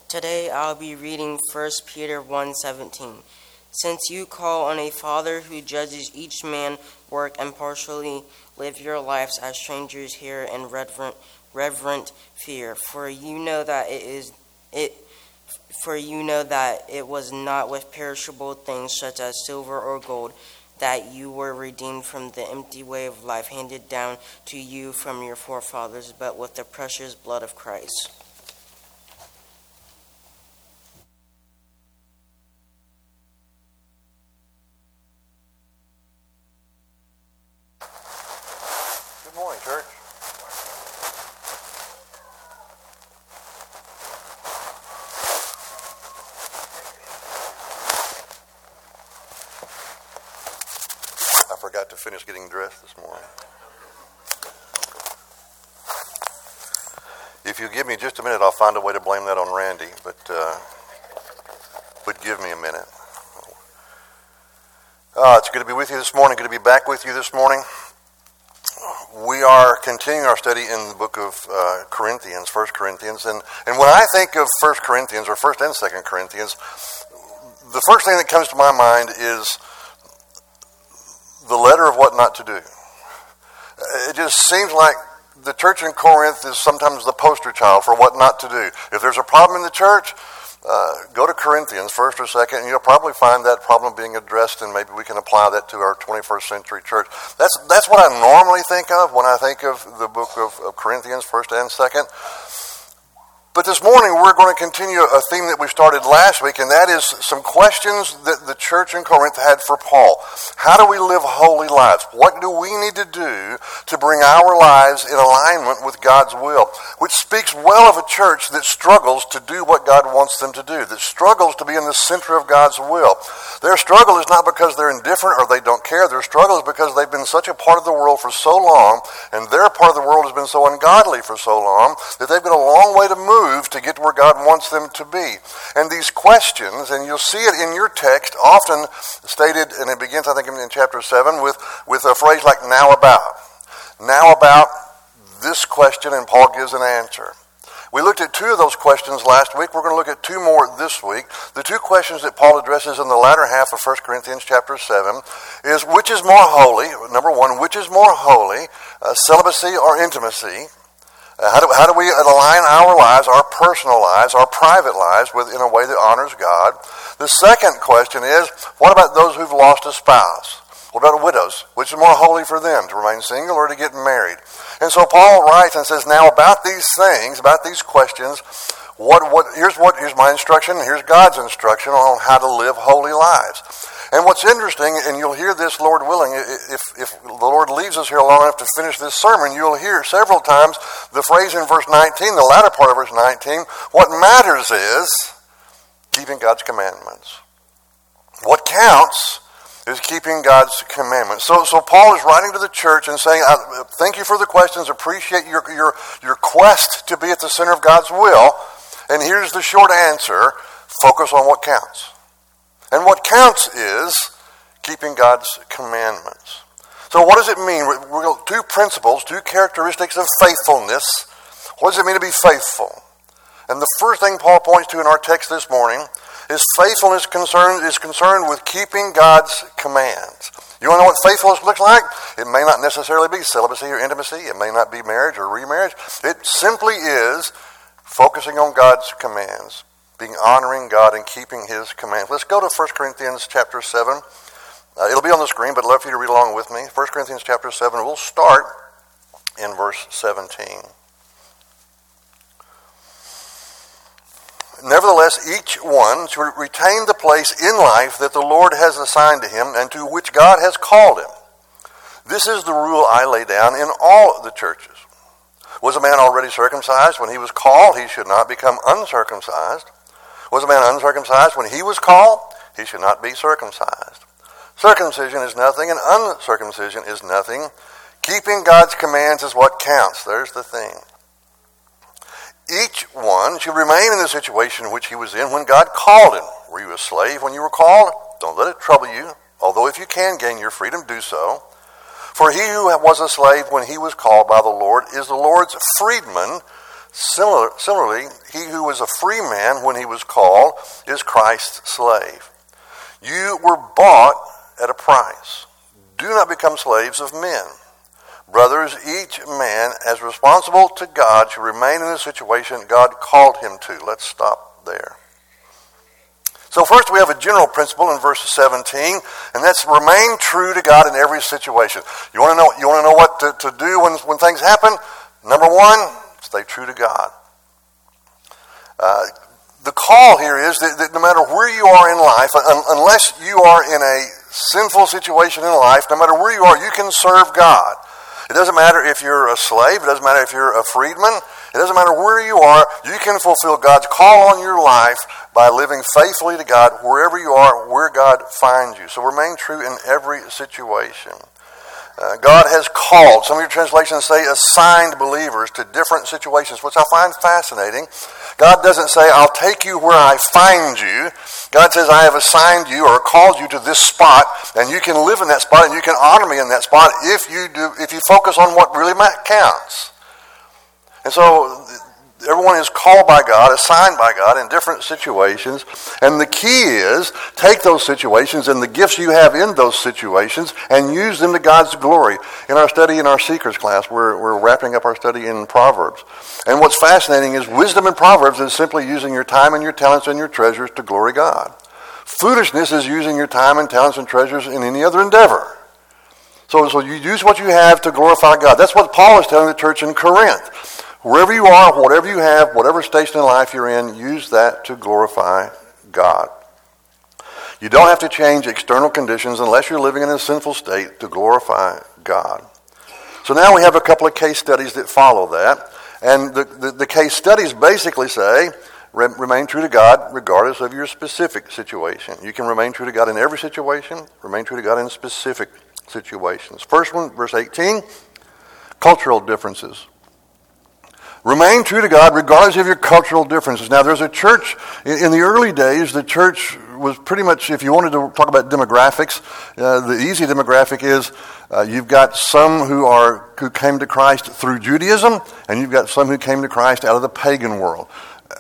Today I'll be reading 1 Peter 1:17. Since you call on a Father who judges each man's work impartially, live your lives as strangers here in reverent fear, for you know that it was not with perishable things such as silver or gold that you were redeemed from the empty way of life handed down to you from your forefathers, but with the precious blood of Christ. Good morning, church. I forgot to finish getting dressed this morning. If you give me just a minute, I'll find a way to blame that on Randy, but give me a minute. It's good to be with you this morning. Good to be back with you this morning. We are continuing our study in the book of Corinthians, 1 Corinthians. And when I think of 1 Corinthians, or 1 and 2 Corinthians, the first thing that comes to my mind is the letter of what not to do. It just seems like the church in Corinth is sometimes the poster child for what not to do. If there's a problem in the church, go to Corinthians, 1st or 2nd, and you'll probably find that problem being addressed, and maybe we can apply that to our 21st century church. That's what I normally think of when I think of the book of Corinthians, 1st and 2nd. But this morning we're going to continue a theme that we started last week, and that is some questions that the church in Corinth had for Paul. How do we live holy lives? What do we need to do to bring our lives in alignment with God's will? Which speaks well of a church that struggles to do what God wants them to do, that struggles to be in the center of God's will. Their struggle is not because they're indifferent or they don't care. Their struggle is because they've been such a part of the world for so long, and their part of the world has been so ungodly for so long, that they've got a long way to move to get to where God wants them to be. And these questions, and you'll see it in your text, often stated, and it begins, I think, in chapter 7, with a phrase like, now about. Now about this question, and Paul gives an answer. We looked at 2 of those questions last week. We're going to look at 2 more this week. The 2 questions that Paul addresses in the latter half of 1 Corinthians chapter 7 is, which is more holy? Number 1, which is more holy, celibacy or intimacy? How do we align our lives, our personal lives, our private lives in a way that honors God? The second question is, what about those who've lost a spouse? What about widows? Which is more holy for them, to remain single or to get married? And so Paul writes and says, now about these things, about these questions, here's my instruction, here's God's instruction on how to live holy lives. And what's interesting, and you'll hear this, Lord willing, if the Lord leaves us here long enough to finish this sermon, you'll hear several times the phrase in verse 19, the latter part of verse 19, what matters is keeping God's commandments. What counts is keeping God's commandments. So Paul is writing to the church and saying, thank you for the questions, appreciate your quest to be at the center of God's will, and here's the short answer, focus on what counts. And what counts is keeping God's commandments. So what does it mean? We're going to 2 principles, 2 characteristics of faithfulness. What does it mean to be faithful? And the first thing Paul points to in our text this morning is faithfulness is concerned with keeping God's commands. You want to know what faithfulness looks like? It may not necessarily be celibacy or intimacy. It may not be marriage or remarriage. It simply is focusing on God's commands, being honoring God and keeping His commands. Let's go to 1 Corinthians chapter 7. It'll be on the screen, but I'd love for you to read along with me. 1 Corinthians chapter 7. We'll start in verse 17. Nevertheless, each one should retain the place in life that the Lord has assigned to him and to which God has called him. This is the rule I lay down in all the churches. Was a man already circumcised when he was called? He should not become uncircumcised. Was a man uncircumcised when he was called? He should not be circumcised. Circumcision is nothing and uncircumcision is nothing. Keeping God's commands is what counts. There's the thing. Each one should remain in the situation in which he was in when God called him. Were you a slave when you were called? Don't let it trouble you. Although if you can gain your freedom, do so. For he who was a slave when he was called by the Lord is the Lord's freedman. Similarly, he who was a free man when he was called is Christ's slave. You were bought at a price. Do not become slaves of men. Brothers, each man as responsible to God should remain in the situation God called him to. Let's stop there. So first we have a general principle in verse 17, and that's remain true to God in every situation. You want to know what to do when things happen? Number one, stay true to God. The call here is that no matter where you are in life, unless you are in a sinful situation in life, no matter where you are, you can serve God. It doesn't matter if you're a slave. It doesn't matter if you're a freedman. It doesn't matter where you are. You can fulfill God's call on your life by living faithfully to God wherever you are, where God finds you. So remain true in every situation. God has called, some of your translations say assigned believers to different situations, which I find fascinating. God doesn't say, I'll take you where I find you. God says, I have assigned you or called you to this spot, and you can live in that spot, and you can honor me in that spot if you focus on what really counts. And so everyone is called by God, assigned by God in different situations. And the key is take those situations and the gifts you have in those situations and use them to God's glory. In our study in our Seekers class, we're wrapping up our study in Proverbs. And what's fascinating is wisdom in Proverbs is simply using your time and your talents and your treasures to glory God. Foolishness is using your time and talents and treasures in any other endeavor. So you use what you have to glorify God. That's what Paul is telling the church in Corinth. Wherever you are, whatever you have, whatever station in life you're in, use that to glorify God. You don't have to change external conditions unless you're living in a sinful state to glorify God. So now we have a couple of case studies that follow that. And the case studies basically say, remain true to God regardless of your specific situation. You can remain true to God in every situation, remain true to God in specific situations. First one, verse 18, cultural differences. Remain true to God regardless of your cultural differences. Now, there's a church, in the early days, the church was pretty much, if you wanted to talk about demographics, the easy demographic is you've got some who came to Christ through Judaism, and you've got some who came to Christ out of the pagan world.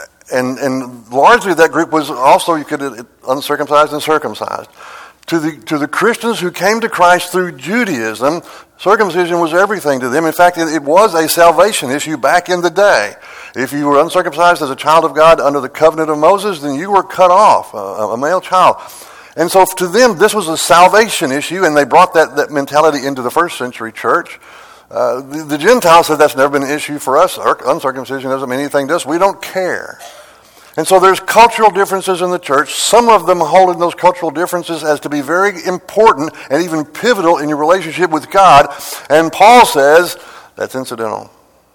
And largely that group was also, you could uncircumcised and circumcised. To the Christians who came to Christ through Judaism, circumcision was everything to them. In fact, it was a salvation issue back in the day. If you were uncircumcised as a child of God under the covenant of Moses, then you were cut off, a male child. And so to them, this was a salvation issue, and they brought that mentality into the first century church. The Gentiles said that's never been an issue for us. Uncircumcision doesn't mean anything to us. We don't care. And so there's cultural differences in the church. Some of them holding those cultural differences as to be very important and even pivotal in your relationship with God. And Paul says that's incidental.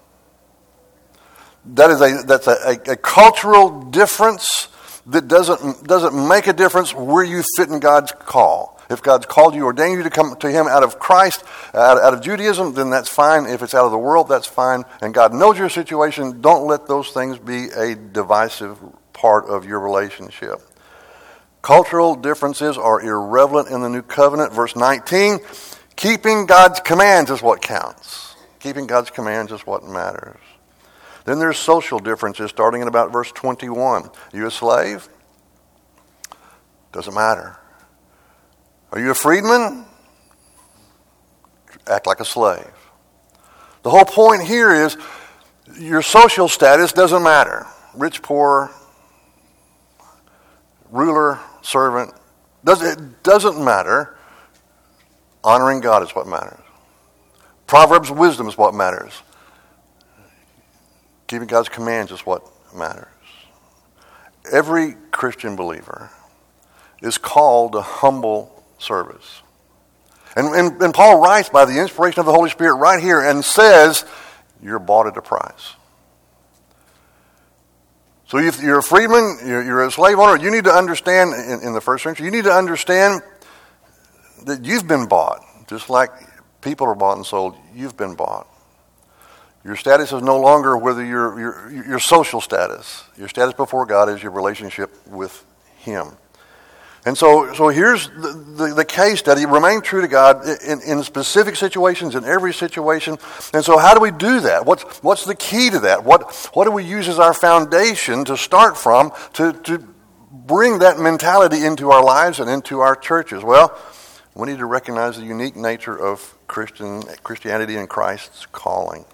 That's a cultural difference that doesn't make a difference where you fit in God's call. If God's called you, ordained you to come to Him out of Christ, out of Judaism, then that's fine. If it's out of the world, that's fine. And God knows your situation. Don't let those things be a divisive part of your relationship. Cultural differences are irrelevant in the new covenant. Verse 19, keeping God's commands is what counts. Keeping God's commands is what matters. Then there's social differences starting in about verse 21. Are you a slave? Doesn't matter. Are you a freedman? Act like a slave. The whole point here is your social status doesn't matter. Rich, poor, ruler, servant. It doesn't matter. Honoring God is what matters. Proverbs wisdom is what matters. Keeping God's commands is what matters. Every Christian believer is called to humble service. And Paul writes by the inspiration of the Holy Spirit right here and says, you're bought at a price. So if you're a freedman, you're a slave owner, you need to understand, in the first century, you need to understand that you've been bought. Just like people are bought and sold, you've been bought. Your status is no longer whether your social status. Your status before God is your relationship with Him. And so here's the case study. Remain true to God in specific situations, in every situation. And so how do we do that? What's the key to that? What do we use as our foundation to start from to bring that mentality into our lives and into our churches? Well, we need to recognize the unique nature of Christianity and Christ's calling.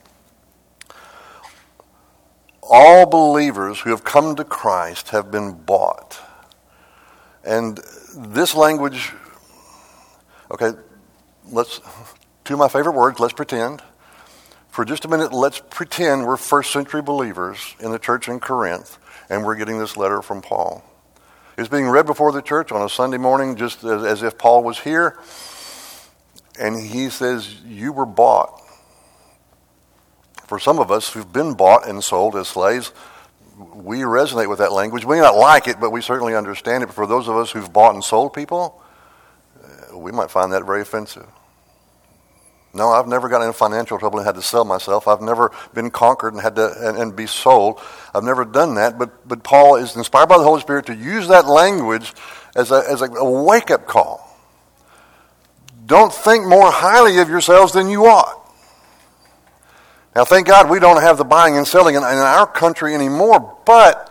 All believers who have come to Christ have been bought. And this language, okay, two of my favorite words, let's pretend. For just a minute, let's pretend we're first century believers in the church in Corinth, and we're getting this letter from Paul. It's being read before the church on a Sunday morning, just as if Paul was here. And he says, you were bought. For some of us who've been bought and sold as slaves, we resonate with that language. We may not like it, but we certainly understand it. But for those of us who've bought and sold people, we might find that very offensive. No, I've never gotten into financial trouble and had to sell myself. I've never been conquered and had to and be sold. I've never done that. But Paul is inspired by the Holy Spirit to use that language as a wake-up call. Don't think more highly of yourselves than you ought. Now, thank God we don't have the buying and selling in our country anymore, but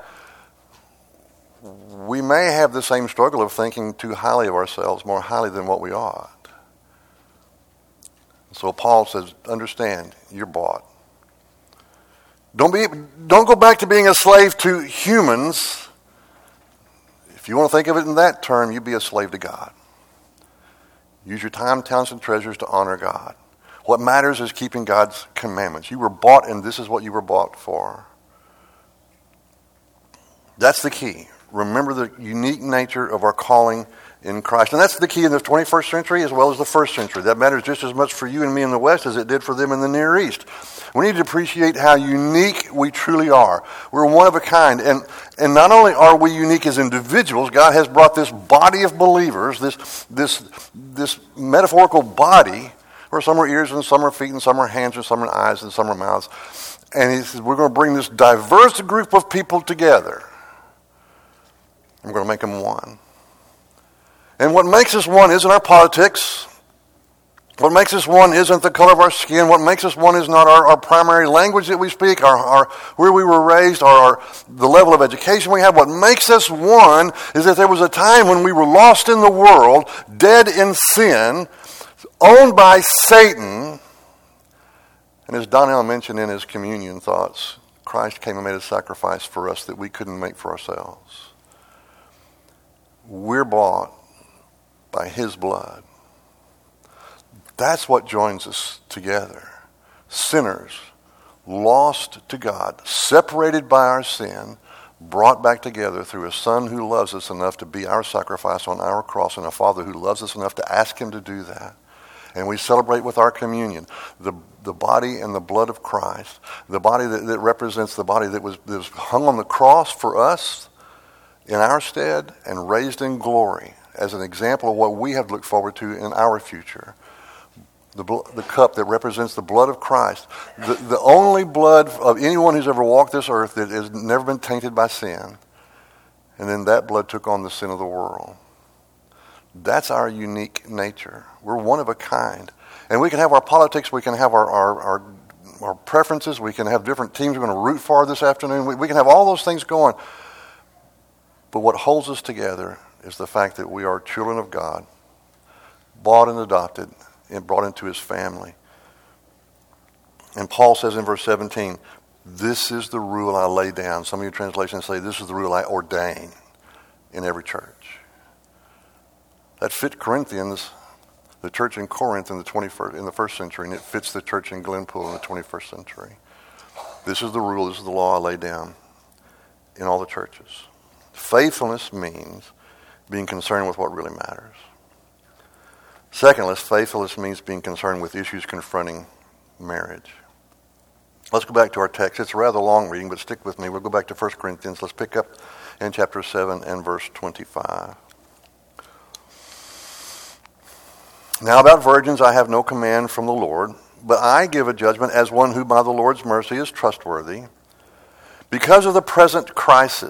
we may have the same struggle of thinking too highly of ourselves, more highly than what we ought. So Paul says, understand, you're bought. Don't go back to being a slave to humans. If you want to think of it in that term, you be a slave to God. Use your time, talents, and treasures to honor God. What matters is keeping God's commandments. You were bought, and this is what you were bought for. That's the key. Remember the unique nature of our calling in Christ. And that's the key in the 21st century as well as the first century. That matters just as much for you and me in the West as it did for them in the Near East. We need to appreciate how unique we truly are. We're one of a kind. And not only are we unique as individuals, God has brought this body of believers, this metaphorical body, where some are ears and some are feet and some are hands and some are eyes and some are mouths. And he says, we're going to bring this diverse group of people together. We're going to make them one. And what makes us one isn't our politics. What makes us one isn't the color of our skin. What makes us one is not our primary language that we speak, our where we were raised, or the level of education we have. What makes us one is that there was a time when we were lost in the world, dead in sin, owned by Satan. And as Donnell mentioned in his communion thoughts, Christ came and made a sacrifice for us that we couldn't make for ourselves. We're bought by his blood. That's what joins us together. Sinners, lost to God, separated by our sin, brought back together through a Son who loves us enough to be our sacrifice on our cross, and a Father who loves us enough to ask him to do that. And we celebrate with our communion the body and the blood of Christ, the body that represents the body that was hung on the cross for us in our stead and raised in glory as an example of what we have to look forward to in our future. The cup that represents the blood of Christ, the only blood of anyone who's ever walked this earth that has never been tainted by sin. And then that blood took on the sin of the world. That's our unique nature. We're one of a kind. And we can have our politics, we can have our preferences, we can have different teams we're going to root for this afternoon. We can have all those things going. But what holds us together is the fact that we are children of God, bought and adopted, and brought into his family. And Paul says in verse 17, this is the rule I lay down. Some of your translations say this is the rule I ordain in every church. That fit Corinthians, the church in Corinth in the first century, and it fits the church in Glenpool in the 21st century. This is the rule, this is the law I lay down in all the churches. Faithfulness means being concerned with what really matters. Secondly, faithfulness means being concerned with issues confronting marriage. Let's go back to our text. It's a rather long reading, but stick with me. We'll go back to 1 Corinthians. Let's pick up in chapter 7 and verse 25. Now about virgins I have no command from the Lord, but I give a judgment as one who by the Lord's mercy is trustworthy. Because of the present crisis,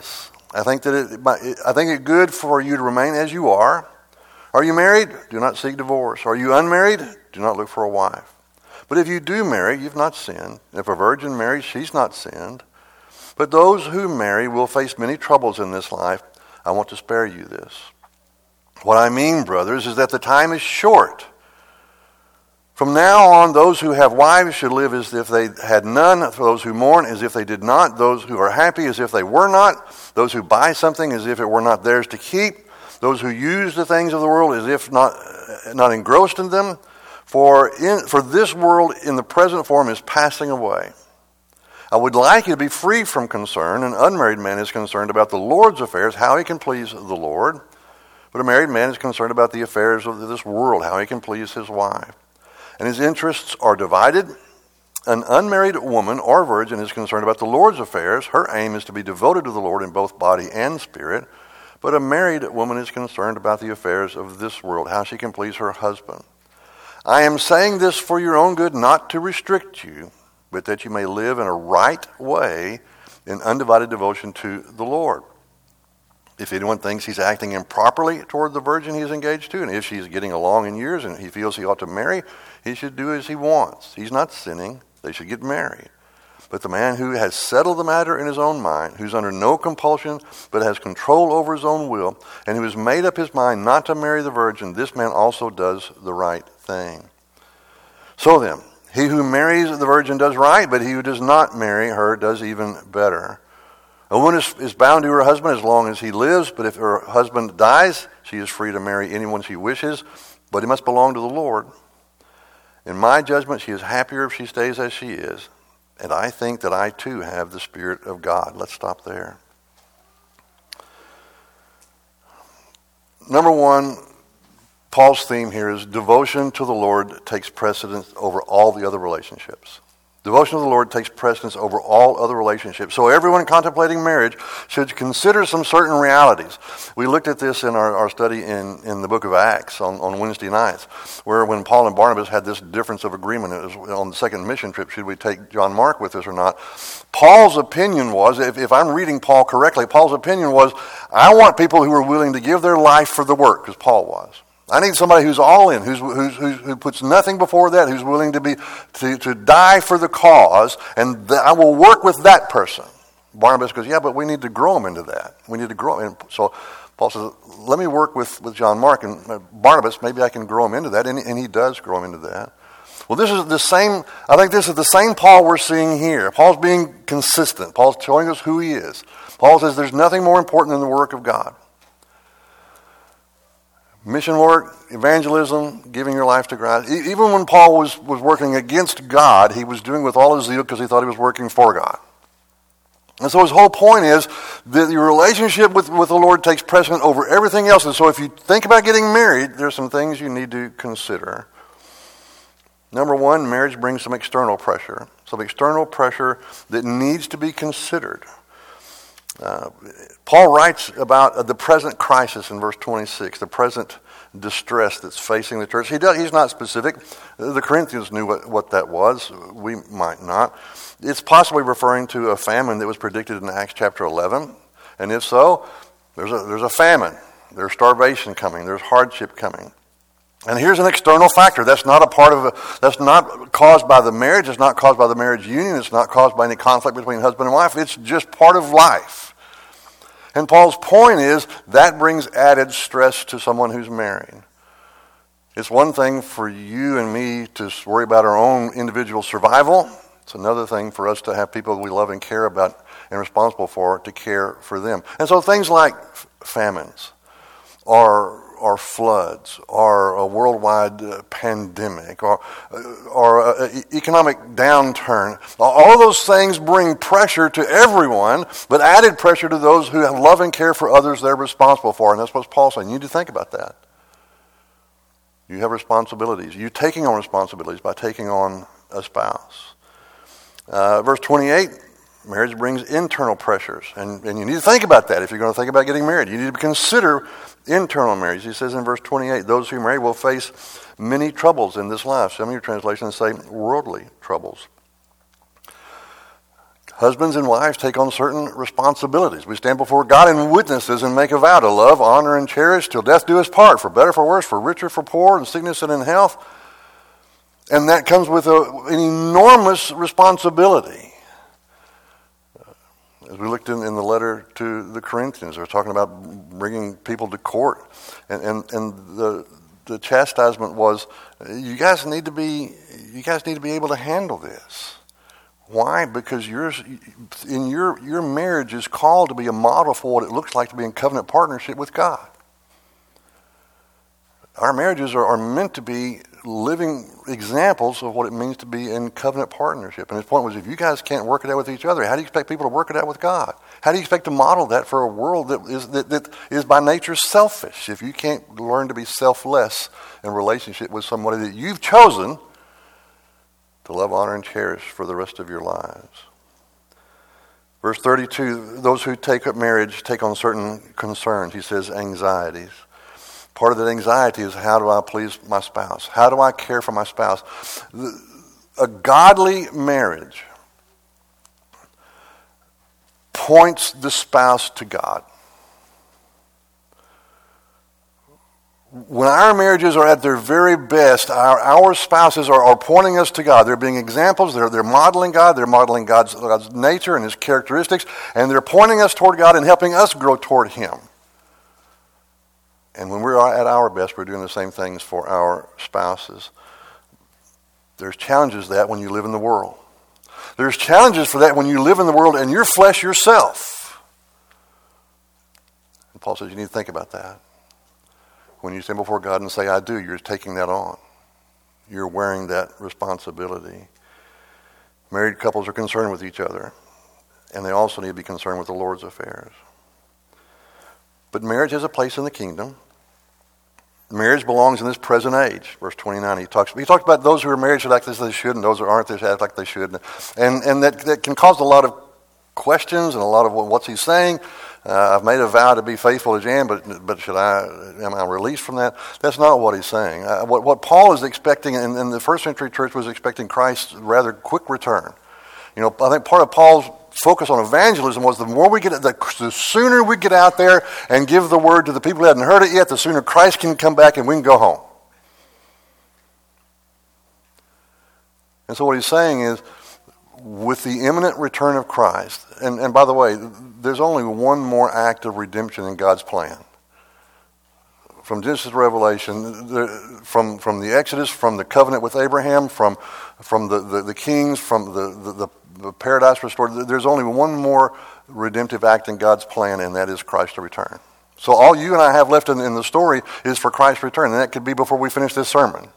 I think it's good for you to remain as you are. Are you married? Do not seek divorce. Are you unmarried? Do not look for a wife. But if you do marry, you've not sinned. If a virgin marries, she's not sinned. But those who marry will face many troubles in this life. I want to spare you this. What I mean, brothers, is that the time is short. From now on, those who have wives should live as if they had none. For those who mourn, as if they did not. Those who are happy, as if they were not. Those who buy something, as if it were not theirs to keep. Those who use the things of the world, as if not engrossed in them. For this world in the present form is passing away. I would like you to be free from concern. An unmarried man is concerned about the Lord's affairs, how he can please the Lord. But a married man is concerned about the affairs of this world, how he can please his wife. And his interests are divided. An unmarried woman or virgin is concerned about the Lord's affairs. Her aim is to be devoted to the Lord in both body and spirit. But a married woman is concerned about the affairs of this world, how she can please her husband. I am saying this for your own good, not to restrict you, but that you may live in a right way in undivided devotion to the Lord. If anyone thinks he's acting improperly toward the virgin he is engaged to, and if she's getting along in years and he feels he ought to marry, he should do as he wants. He's not sinning. They should get married. But the man who has settled the matter in his own mind, who's under no compulsion but has control over his own will, and who has made up his mind not to marry the virgin, this man also does the right thing. So then, he who marries the virgin does right, but he who does not marry her does even better. A woman is bound to her husband as long as he lives, but if her husband dies, she is free to marry anyone she wishes, but he must belong to the Lord. In my judgment, she is happier if she stays as she is, and I think that I too have the Spirit of God. Let's stop there. Number one, Paul's theme here is devotion to the Lord takes precedence over all the other relationships. Devotion to the Lord takes precedence over all other relationships. So everyone contemplating marriage should consider some certain realities. We looked at this in our study in the book of Acts on Wednesday nights, where when Paul and Barnabas had this difference of agreement, it was on the second mission trip, should we take John Mark with us or not? Paul's opinion was, if I'm reading Paul correctly, Paul's opinion was, I want people who are willing to give their life for the work, because Paul was. I need somebody who's all in, who puts nothing before that, who's willing to die for the cause, and I will work with that person. Barnabas goes, yeah, but we need to grow him into that. We need to grow him. So Paul says, let me work with John Mark and Barnabas. Maybe I can grow him into that, and he does grow him into that. Well, this is the same. I think this is the same Paul we're seeing here. Paul's being consistent. Paul's showing us who he is. Paul says there's nothing more important than the work of God. Mission work, evangelism, giving your life to God. Even when Paul was working against God, he was doing with all his zeal because he thought he was working for God. And so his whole point is that your relationship with the Lord takes precedent over everything else. And so if you think about getting married, there's some things you need to consider. Number one, marriage brings some external pressure. Some external pressure that needs to be considered. Paul writes about the present crisis in verse 26, the present distress that's facing the church. He's not specific. The Corinthians knew what that was. We might not. It's possibly referring to a famine that was predicted in Acts chapter 11. And if so, there's a famine. There's starvation coming. There's hardship coming. And here's an external factor. That's not caused by the marriage. It's not caused by the marriage union. It's not caused by any conflict between husband and wife. It's just part of life. And Paul's point is that brings added stress to someone who's married. It's one thing for you and me to worry about our own individual survival. It's another thing for us to have people we love and care about and responsible for to care for them. And so things like famines or floods or a worldwide pandemic or economic downturn. All of those things bring pressure to everyone, but added pressure to those who have love and care for others they're responsible for. And that's what Paul's saying. You need to think about that. You have responsibilities. You're taking on responsibilities by taking on a spouse. Verse 28, marriage brings internal pressures. And you need to think about that if you're going to think about getting married. You need to consider internal marriage. He says in verse 28, those who marry will face many troubles in this life. Some of your translations say worldly troubles. Husbands and wives take on certain responsibilities. We stand before God and witnesses and make a vow to love, honor, and cherish till death do us part, for better, for worse, for richer, for poor, in sickness and in health. And that comes with an enormous responsibility. As we looked in the letter to the Corinthians, they're talking about bringing people to court. And the chastisement was, you guys need to be able to handle this. Why? Because your marriage is called to be a model for what it looks like to be in covenant partnership with God. Our marriages are meant to be living examples of what it means to be in covenant partnership. And his point was, if you guys can't work it out with each other, how do you expect people to work it out with God? How do you expect to model that for a world that is by nature selfish? If you can't learn to be selfless in relationship with somebody that you've chosen to love, honor, and cherish for the rest of your lives. Verse 32, those who take up marriage take on certain concerns. He says anxieties. Part of that anxiety is, how do I please my spouse? How do I care for my spouse? A godly marriage points the spouse to God. When our marriages are at their very best, our spouses are pointing us to God. They're being examples. They're modeling God. They're modeling God's nature and His characteristics. And they're pointing us toward God and helping us grow toward Him. And when we're at our best, we're doing the same things for our spouses. There's challenges to that when you live in the world. There's challenges for that when you live in the world and you're flesh yourself. And Paul says you need to think about that. When you stand before God and say, I do, you're taking that on. You're wearing that responsibility. Married couples are concerned with each other, and they also need to be concerned with the Lord's affairs. But marriage has a place in the kingdom. Marriage belongs in this present age. Verse 29, he talks about those who are married should act as they should, and those who aren't, they should act like they should. And that can cause a lot of questions and a lot of what's he saying. I've made a vow to be faithful to Jan, but am I released from that? That's not what he's saying. What Paul is expecting, and the first century church was expecting Christ's rather quick return. You know, I think part of Paul's focus on evangelism was the sooner we get out there and give the word to the people who hadn't heard it yet, the sooner Christ can come back and we can go home. And so what he's saying is, with the imminent return of Christ, and by the way, there's only one more act of redemption in God's plan. From Genesis to Revelation, from the Exodus, from the covenant with Abraham, from the kings, from the paradise restored, there's only one more redemptive act in God's plan, and that is Christ's return. So all you and I have left in the story is for Christ's return, and that could be before we finish this sermon.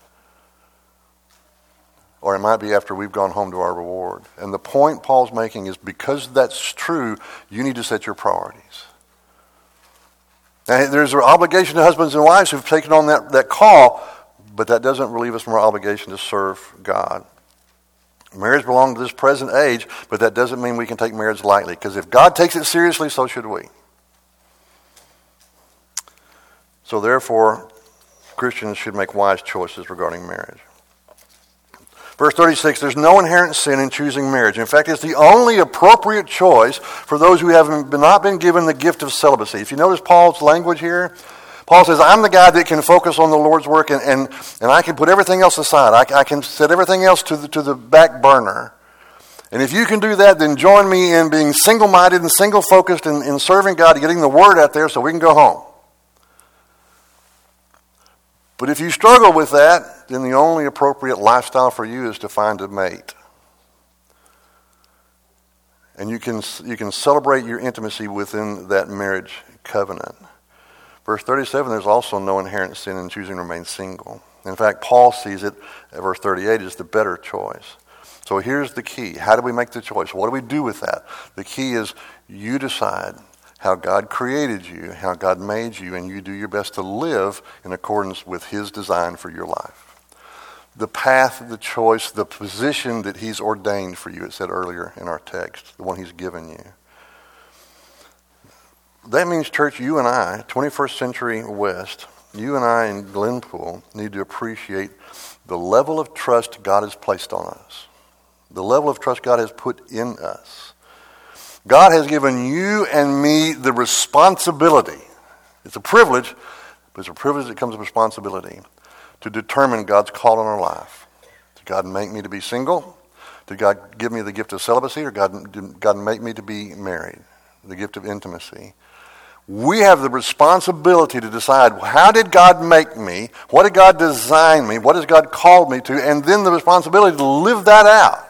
Or it might be after we've gone home to our reward. And the point Paul's making is, because that's true, you need to set your priorities. Now, there's an obligation to husbands and wives who've taken on that call, but that doesn't relieve us from our obligation to serve God. Marriage belongs to this present age, but that doesn't mean we can take marriage lightly, because if God takes it seriously, so should we. So therefore, Christians should make wise choices regarding marriage. Verse 36, there's no inherent sin in choosing marriage. In fact, it's the only appropriate choice for those who have not been given the gift of celibacy. If you notice Paul's language here, Paul says, I'm the guy that can focus on the Lord's work and I can put everything else aside. I can set everything else to the back burner. And if you can do that, then join me in being single-minded and single-focused in serving God, getting the word out there so we can go home. But if you struggle with that, then the only appropriate lifestyle for you is to find a mate. And you can celebrate your intimacy within that marriage covenant. Verse 37, there's also no inherent sin in choosing to remain single. In fact, Paul sees it at verse 38 as the better choice. So here's the key. How do we make the choice? What do we do with that? The key is you decide how God created you, how God made you, and you do your best to live in accordance with His design for your life. The path, the choice, the position that He's ordained for you, it said earlier in our text, the one He's given you. That means, church, you and I, 21st century West, you and I in Glenpool need to appreciate the level of trust God has placed on us. The level of trust God has put in us. God has given you and me the responsibility. It's a privilege, but it's a privilege that comes with responsibility to determine God's call on our life. Did God make me to be single? Did God give me the gift of celibacy, or did God make me to be married? The gift of intimacy. We have the responsibility to decide, how did God make me? What did God design me? What has God called me to? And then the responsibility to live that out.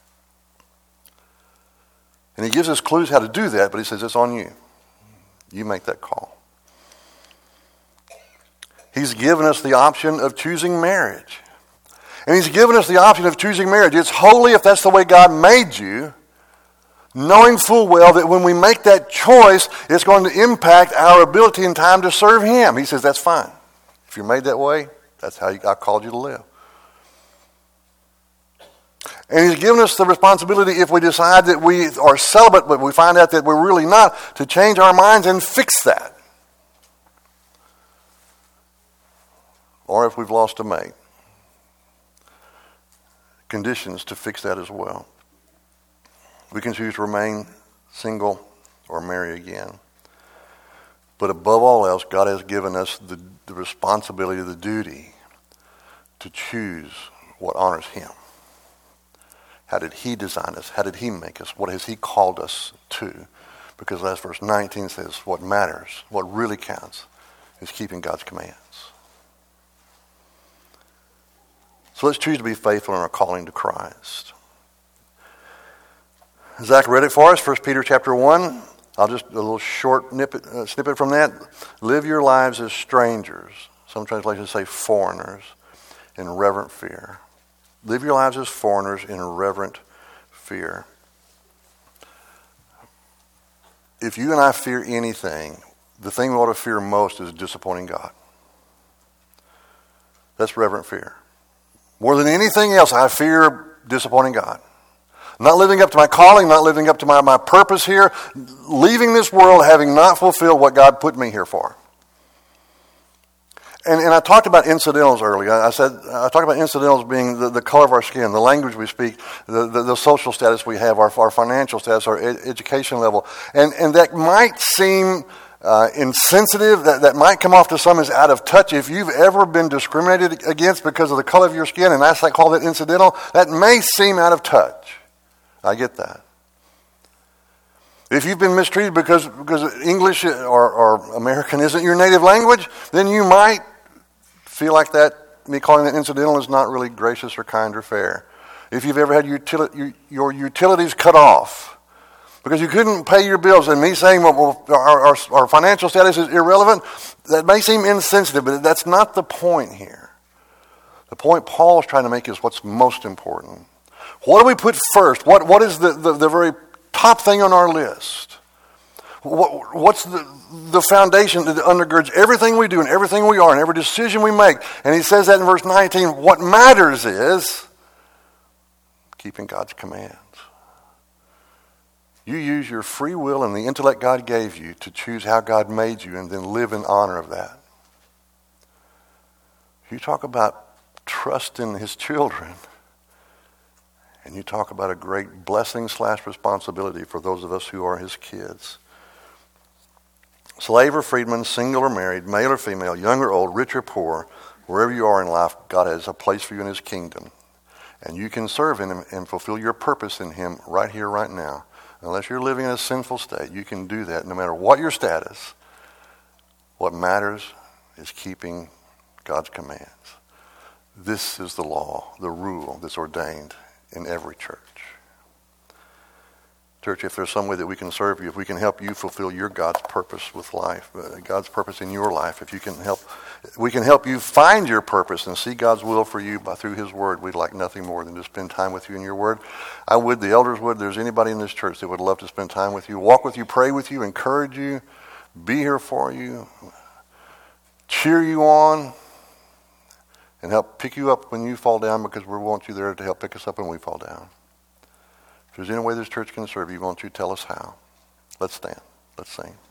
And he gives us clues how to do that, but he says it's on you. You make that call. He's given us the option of choosing marriage. And he's given us the option of choosing marriage. It's holy if that's the way God made you, knowing full well that when we make that choice, it's going to impact our ability and time to serve him. He says, that's fine. If you're made that way, that's how I called you to live. And he's given us the responsibility, if we decide that we are celibate, but we find out that we're really not, to change our minds and fix that. Or if we've lost a mate, conditions to fix that as well. We can choose to remain single or marry again. But above all else, God has given us the responsibility, the duty to choose what honors him. How did he design us? How did he make us? What has he called us to? Because last verse 19 says what matters, what really counts, is keeping God's commands. So let's choose to be faithful in our calling to Christ. Zach read it for us, 1 Peter chapter 1. I'll just, a little short snippet from that. Live your lives as strangers. Some translations say foreigners, in reverent fear. Live your lives as foreigners in reverent fear. If you and I fear anything, the thing we ought to fear most is disappointing God. That's reverent fear. More than anything else, I fear disappointing God. Not living up to my calling, not living up to my purpose here, leaving this world having not fulfilled what God put me here for. And I talked about incidentals earlier. I talked about incidentals being the color of our skin, the language we speak, the social status we have, our financial status, our education level. And that might seem insensitive, that might come off to some as out of touch. If you've ever been discriminated against because of the color of your skin, and I call that incidental, that may seem out of touch. I get that. If you've been mistreated because English or American isn't your native language, then you might feel like that, me calling that incidental, is not really gracious or kind or fair. If you've ever had your utilities cut off because you couldn't pay your bills, and me saying, well, our financial status is irrelevant, that may seem insensitive, but that's not the point here. The point Paul is trying to make is what's most important. What do we put first? What is the very top thing on our list? What's the foundation that undergirds everything we do and everything we are and every decision we make? And he says that in verse 19. What matters is keeping God's commands. You use your free will and the intellect God gave you to choose how God made you and then live in honor of that. You talk about trust in his children, and you talk about a great blessing / responsibility for those of us who are his kids. Slave or freedman, single or married, male or female, young or old, rich or poor, wherever you are in life, God has a place for you in his kingdom. And you can serve in him and fulfill your purpose in him right here, right now. Unless you're living in a sinful state, you can do that no matter what your status. What matters is keeping God's commands. This is the law, the rule that's ordained in every church. Church, if there's some way that we can serve you, if we can help you fulfill your God's purpose with life, God's purpose in your life, if you can help, we can help you find your purpose and see God's will for you through his word. We'd like nothing more than to spend time with you in your word. I would, the elders would, there's anybody in this church that would love to spend time with you, walk with you, pray with you, encourage you, be here for you, cheer you on, and help pick you up when you fall down, because we want you there to help pick us up when we fall down. If there's any way this church can serve you, won't you tell us how? Let's stand. Let's sing.